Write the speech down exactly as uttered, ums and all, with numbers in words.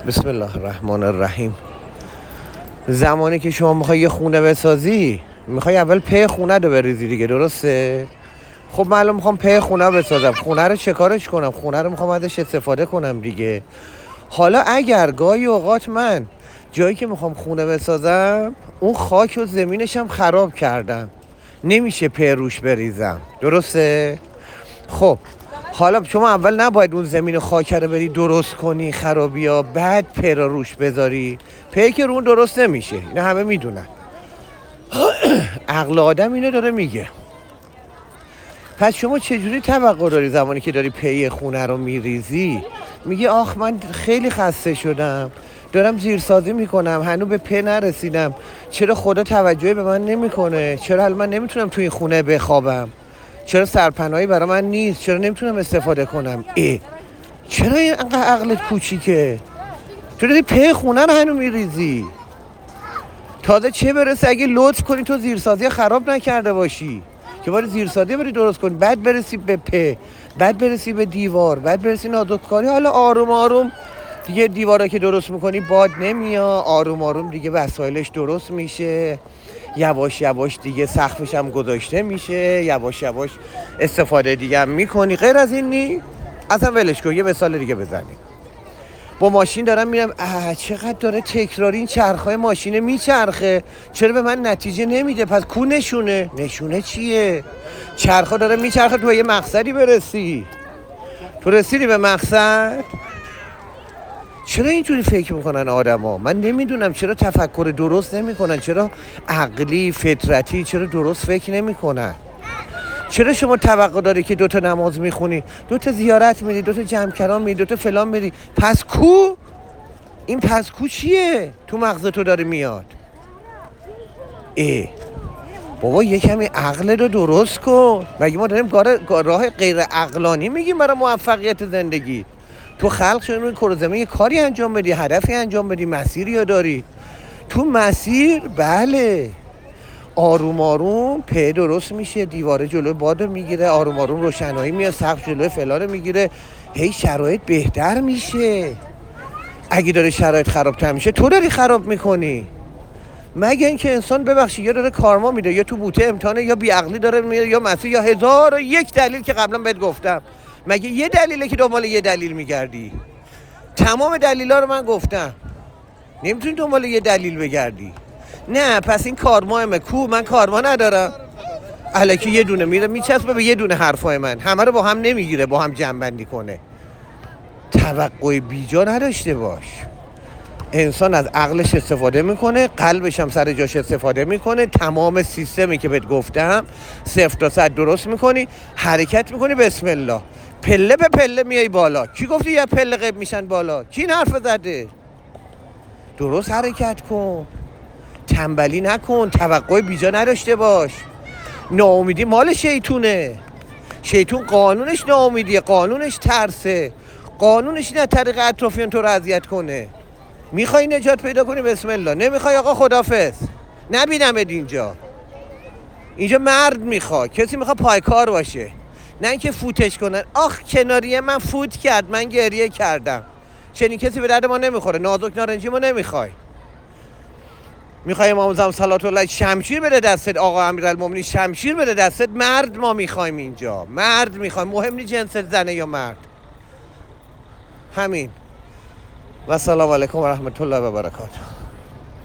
بسم الله الرحمن الرحیم. زمانی که شما میخوای یه خونه بسازی، میخوای اول پی خونه رو بریزی دیگه، درسته؟ خب من الان میخوام پی خونه بسازم. خونه رو چه کارش کنم؟ خونه رو میخوام ازش استفاده کنم دیگه. حالا اگر گاهی اوقات من جایی که میخوام خونه بسازم اون خاک و زمینش هم خراب کردم، نمیشه پی روش بریزم، درسته؟ خب حالا شما اول نباید اون زمین خاک رو بری درست کنی، خرابی ها، بعد پی رو روش بذاری. پی که رون درست نمیشه، اینا همه میدونن. عقل آدم اینو داره میگه. پس شما چجوری توقع داری زمانی که داری پی خونه رو میریزی میگی آخ من خیلی خسته شدم، دارم زیرسازی میکنم، هنوز به پی نرسیدم، چرا خدا توجهی به من نمیکنه؟ چرا حالا من نمیتونم توی خونه بخوابم؟ چرا سرپناهی برای من نیست؟ چرا نمیتونم استفاده کنم؟ ای چرا اینقدر عقلت کوچیکه؟ تو داری پی خونه رو هنوز میریزی. تازه چه برسه اگه لطف کنی تو زیرسازی خراب نکرده باشی که باید زیرسازی بری درست کنی، بعد برسی به په، بعد برسی به دیوار، بعد برسی نازک‌کاری. حالا آروم آروم دیگه دیوارا که درست میکنی باد نمیاد، آروم آروم دیگه وسایلش درست میشه، یواش یواش دیگه سقفش هم گذاشته میشه، یواش یواش استفاده دیگه هم میکنی. غیر از این نی؟ اصلا ولش کن. یه مثال دیگه بزنیم. با ماشین دارم میرم، اه چقدر داره تکراری این چرخهای ماشینه میچرخه، چرا به من نتیجه نمیده؟ پس کو نشونه؟ نشونه چیه؟ چرخها داره میچرخه تو یه مقصدی برسی، تو رسیدی به مقصد؟ چرا اینجوری فکر میکنن آدما؟ من نمیدونم چرا تفکر درست نمیکنن، چرا عقلی فطرتی چرا درست فکر نمیکنن؟ چرا شما توقع داری که دوتا نماز میخونی، دوتا زیارت میری، دوتا جمع کلام میری، دوتا فلان میری؟ پس کو؟ این پس کو چیه تو مغز تو داره میاد؟ ای بابا یه کمی عقل رو درست کن. مگه ما داریم راه غیر عقلانی میگیم برای موفقیت زندگی؟ تو خلق شدی روی کره زمین یه کاری انجام بدی، هدفی انجام بدی، مسیری رو داری. تو مسیر بله آروم آروم پی درست میشه، دیواره جلوی باد میگیره، آروم آروم روشنایی میاد، سقف جلوی فلان میگیره، هی شرایط بهتر میشه. اگه داره شرایط خرابتر میشه تو داری خراب میکنی. مگه اینکه انسان ببخشید یا داره کارما میده، یا تو بوته امتحانه، یا بیعقلی داره میره، یا مسیر، یا هزار و یک دلیل که قبلا بهت گفتم. مگه یه دلیله که دنبال یه دلیل میگردی؟ تمام دلیلا رو من گفتم، نمیتونی دنبال یه دلیل بگردی. نه پس این کارماه کو؟ من کارما ندارم. الکی یه دونه میره میچسبه به یه دونه حرفای من، همه رو با هم نمیگیره، با هم جمع بندی کنه. توقع بیجا نداشته باش. انسان از عقلش استفاده میکنه، قلبش هم سر جاش استفاده میکنه، تمام سیستمی که بهت گفتم صفر تا صد درست میکنی، حرکت میکنی، بسم الله پله به پله میای بالا. کی گفتی یه پله قیب میشن بالا؟ کی این حرف زده؟ درست حرکت کن، تنبلی نکن، توقع بیجا نداشته باش. ناامیدی مال شیطونه. شیطون قانونش ناامیدیه، قانونش ترسه، قانونش اینه طریق اطرافیان تو رو اذیت کنه. میخوای نجات پیدا کنی بسم الله، نمیخوای آقا خدافظ، نبینمت اینجا. اینجا مرد میخواد، کسی میخواد پایکار باشه، نه اینکه فوتش کنن. آخ کناریه من فوت کرد، من گریه کردم. چنین کسی به درد ما نمیخوره. نازک نارنجی ما نمیخوای. میخوای امام زمان صلوات الله شمشیر بده دستت، آقا امیرالمومنین شمشیر بده دستت. مرد ما میخوایم اینجا، مرد میخوایم، مهم نیست جنست زنه یا مرد. همین. و السلام علیکم و رحمت الله و برکاته.